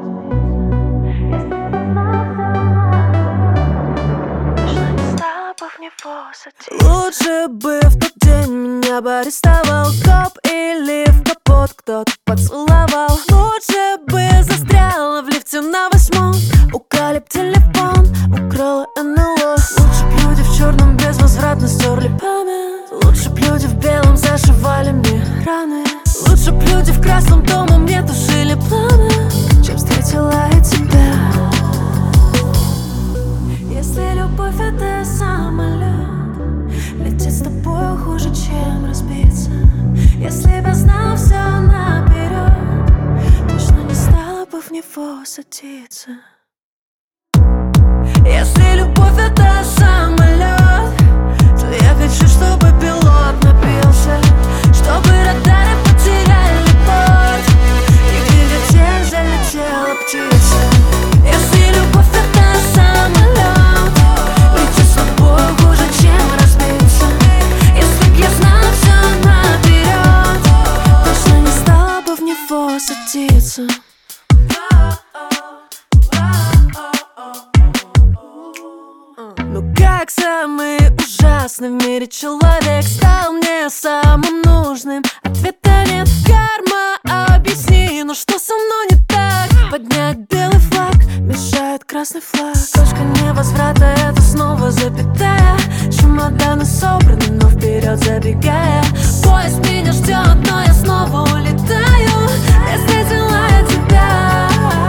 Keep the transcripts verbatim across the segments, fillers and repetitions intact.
Лучше бы в тот день меня бы арестовал коп или в капот кто-то поцеловал. Лучше бы застряла в лифте на восьмом, украли б телефон, украла эн эл о. Лучше б люди в черном безвозвратно стерли память. Лучше б люди в белом зашивали мне раны. Лучше б люди в красном дома мне тушили пламя, чем встретила я тебя. Если любовь это самолет, лететь с тобой хуже, чем разбиться. Если бы знал все наперед, точно не стала бы в него садиться. Если любовь это самолет, то я хочу, чтобы пилот напился, чтобы радары потеряли борт, и в двигатель залетела птица. Если любовь это самолет, лететь с тобой хуже, чем разбиться. Если б я знала все наперед, точно не стала бы в него садиться. Ну как самый ужасный в мире человек стал мне самым нужным? Ответа нет, карма, объясни, ну что со мной не так? Поднять белый флаг, мешает красный флаг. Точка невозврата, это снова запятая. Чемоданы собраны, но вперед забегая. Поезд меня ждет, но я снова улетаю. Я встретила я тебя.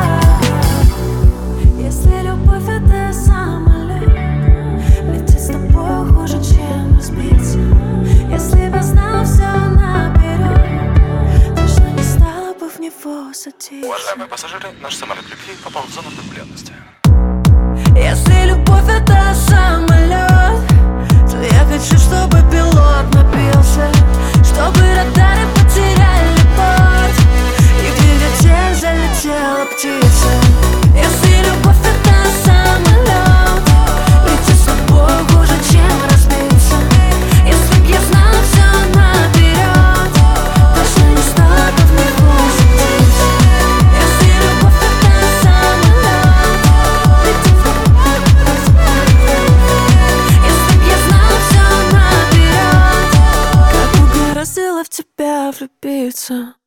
Если любовь это самолет, лететь с тобой хуже, чем разбиться. Если бы знал все наперед, точно не стала бы в него садиться. Уважаемые пассажиры, наш самолет любви попал в зону турбулентности. Если любовь это самолет, то я хочу, чтобы пилот напился, чтобы радары потеряли борт, и в двигатель залетела птица. Если любовь это самолет, лететь с тобой хуже, чем разбиться. Если б я знала все наперед, точно не стала бы в него садиться. Если любовь это самолет, лететь с тобой разбиться. Если б я знала все наперед, как угораздило в тебя влюбиться.